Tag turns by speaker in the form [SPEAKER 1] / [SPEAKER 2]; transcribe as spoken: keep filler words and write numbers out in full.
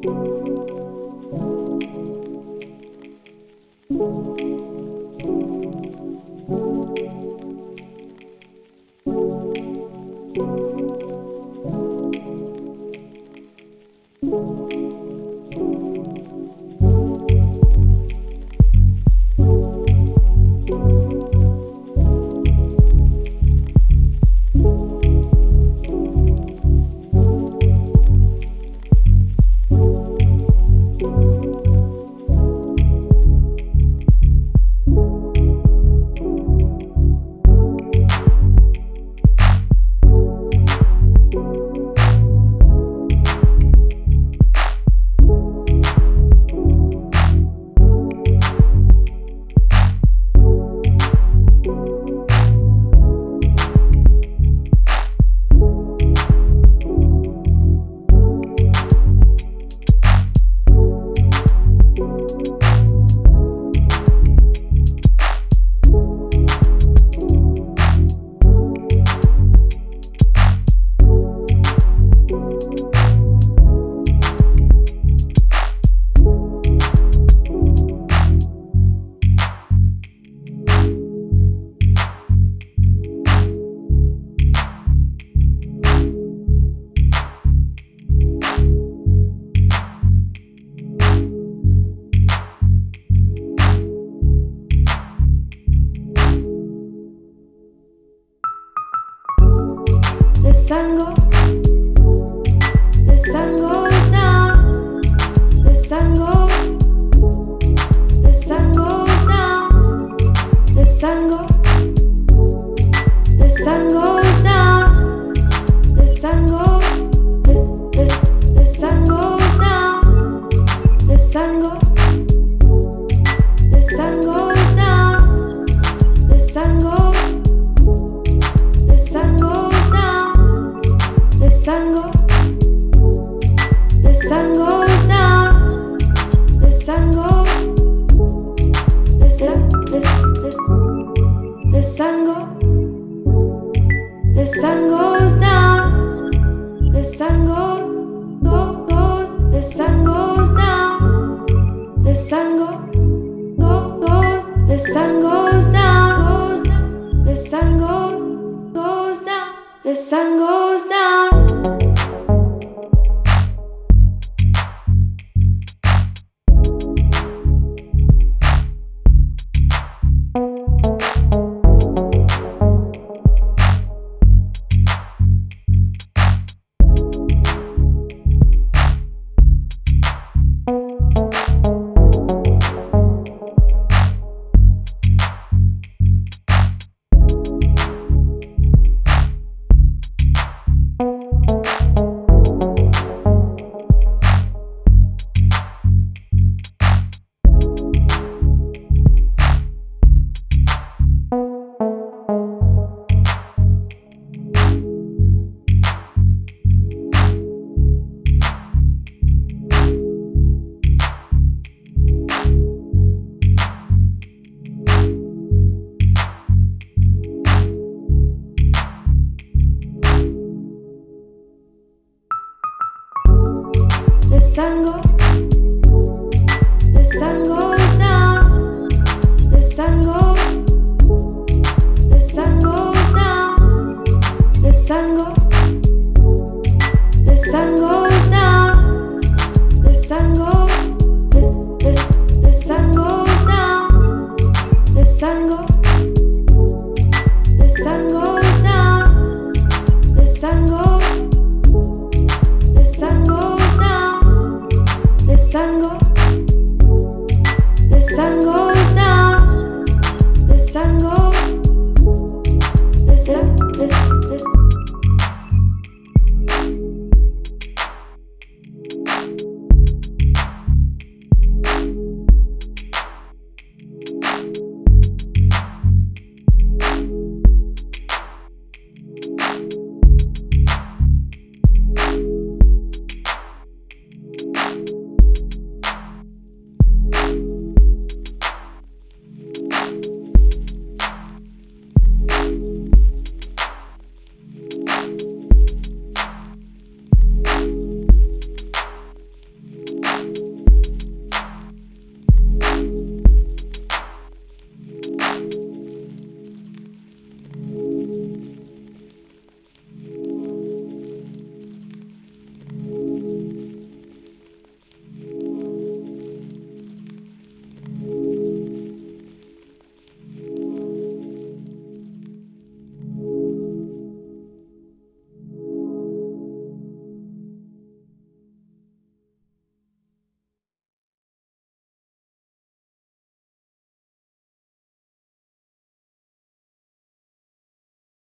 [SPEAKER 1] sun go, the sun goes down, the sun goes, the sun goes down, the sun go, the sun goes down, the sun go, the the the sun goes down, the sun go, the sun goes down, the sun go, the sun goes down. The sun go, the sun goes down, the sun go, the sun, the, the, the sun go, the sun goes down, the sun goes, go, goes, the sun goes down, the sun go, go, goes, the sun goes down, goes down, the sun goes, goes down, the sun goes down.